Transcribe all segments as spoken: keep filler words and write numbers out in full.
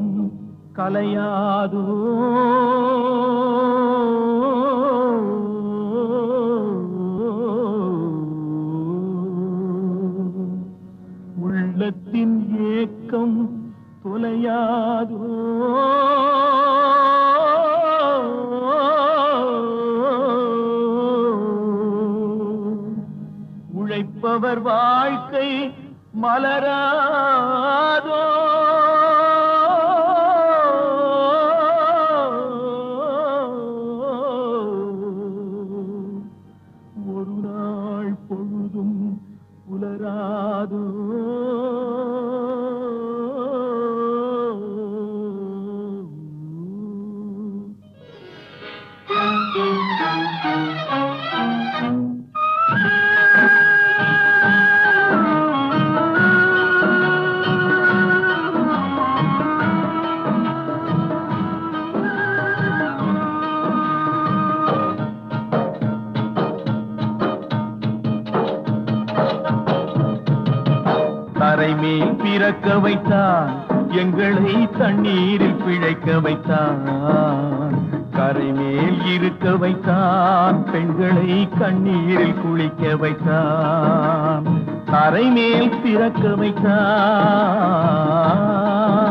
கலையாதோ உள்ளத்தின் ஏக்கம் தொலையாதோ உழைப்பவர் வாழ்க்கை மலராதோ ஒரு நாள் பொழுதும் புலராதோ தரைமேல் பிறக்க வைத்தான் எங்களை தண்ணீரில் பிழைக்க வைத்தான் கரைமேல் இருக்க வைத்தான் பெண்களை கண்ணீரில் குளிக்க வைத்தான் தரைமேல் பிறக்க வைத்தான்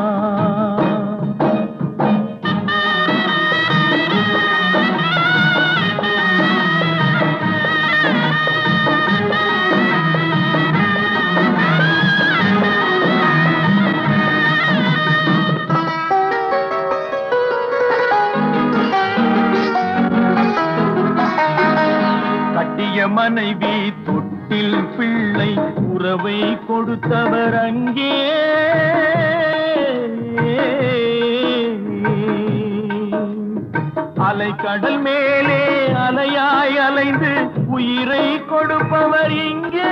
மனைவி தொட்டில் பிள்ளை உறவை கொடுத்தவர் அங்கே அலைக்கடல் மேலே அலையாய் அலைந்து உயிரை கொடுப்பவர் இங்கே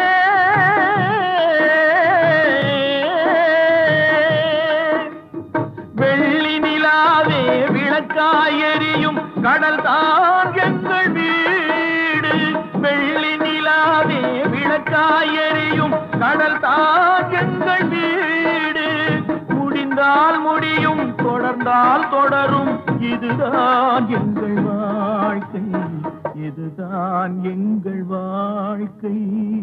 வெள்ளி நிலாவே விளக்காய் எரியும் கடல் தான் எங்கள் வீடு வெள்ளி நிலாவே விளக்காய் எரியும் கடல் தான் எங்கள் வீடு முடிந்தால் முடியும் தொடர்ந்தால் தொடரும் இதுதான் எங்கள் வாழ்க்கை இதுதான் எங்கள் வாழ்க்கை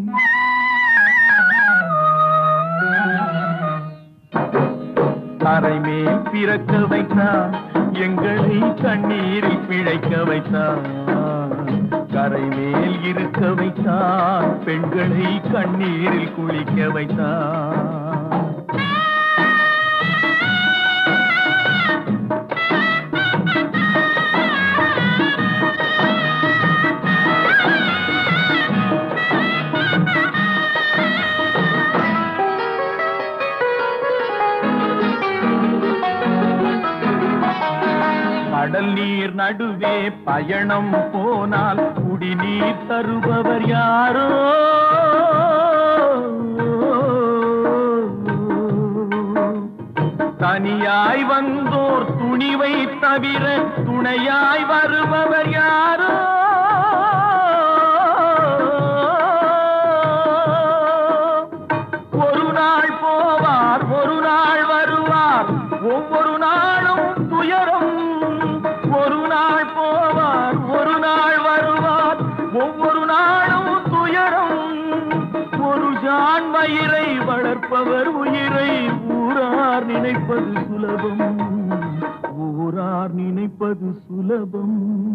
தரைமேல் பிறக்க வைத்தான் எங்களை தண்ணீரில் பிழைக்க வைத்தான் கரைமேல் இருக்க வைத்தான் பெண்களை கண்ணீரில் குளிக்க வைத்தான் கடல் நீர் நடுவே பயணம் போனால் குடிநீர் தருபவர் யாரோ தனியாய் வந்தோர் துணிவை தவிர துணையாய் வருபவர் யாரோ ஒரு நாள் போவார் ஒரு நாள் வருவார் ஒவ்வொரு நாளும் துயரம் ஒரு நாள் போவார் ஒரு நாள் வருவார் ஒவ்வொரு நாளும் துயரம் ஒரு ஜான் வயிறை வளர்ப்பவர் உயிரை ஊரார் நினைப்பது சுலபம் ஊரார் நினைப்பது சுலபம்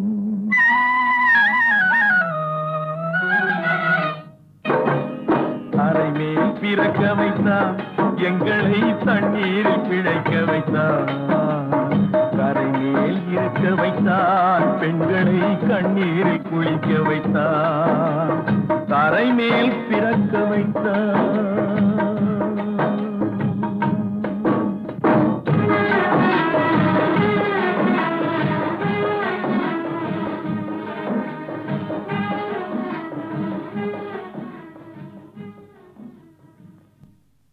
அரைமேல் பிறக்க வைத்தான் எங்களை தண்ணீரில் பிழைக்க வைத்தான் கரைமேல் இருக்க வைத்தான் பெண்களை கண்ணீரில் குளிக்க வைத்தான் தரைமேல் பிறக்க வைத்தான்